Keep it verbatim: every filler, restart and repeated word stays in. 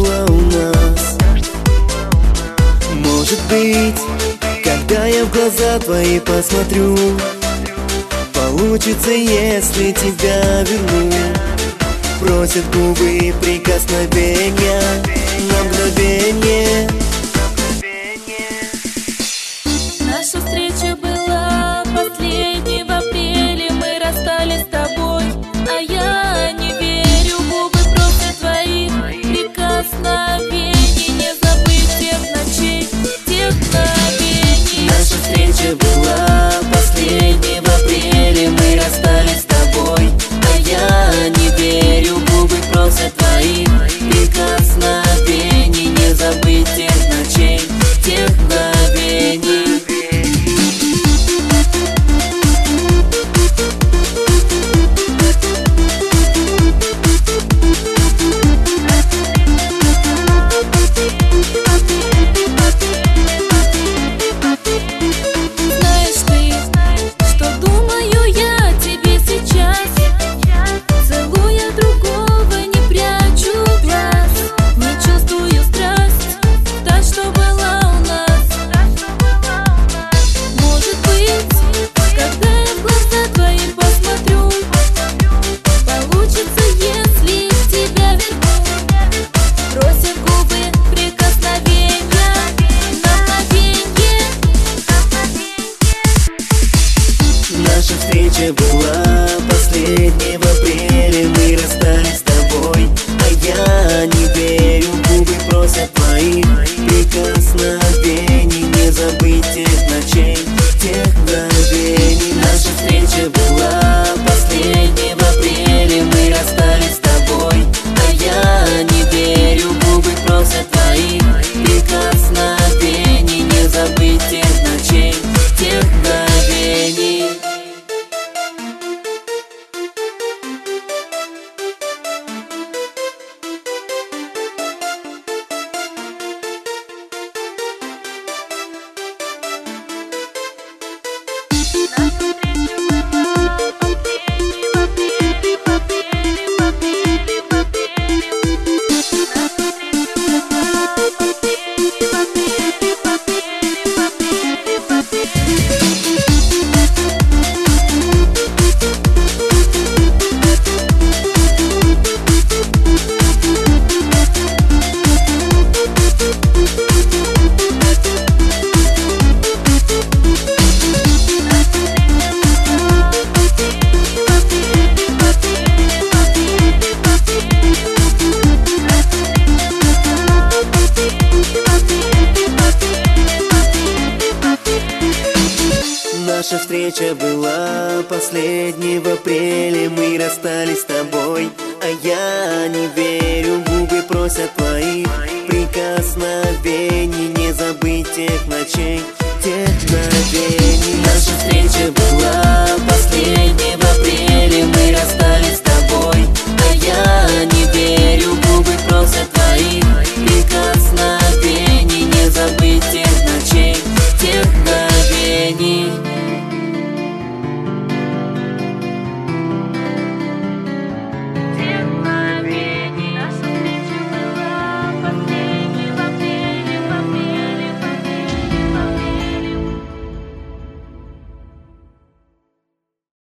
была у нас. Может быть, когда я в глаза твои посмотрю, получится, если тебя верну. Просят губы прикосновения на мгновение. Наша встреча была последней в апреле. Мы расстались с тобой, а я не верю. Губы просят твоих прикосновений, не забыть тех ночей, тех мгновений. Наша встреча была последней в апреле. Мы расстались с тобой, а я не верю. Губы просят твоих прикосновений, не забыть тех ночей, тех мгновений. Наша встреча была последней в апреле. Мы расстались с тобой, а я не верю. Губы просят твоих прикосновений, не забыть тех ночей, тех мгновений. Наша встреча была последней в апреле. Мы расстались с тобой, а я не верю. Губы просят твоих прикосновений, не забыть тех ночей, тех мгновений. Наша встреча была последней в апреле. Мы расстались с тобой, а я не верю. Губы просят твоих прикосновений, не забыть тех ночей, тех мгновений. Наша встреча была последней в апреле. Мы расстались с тобой.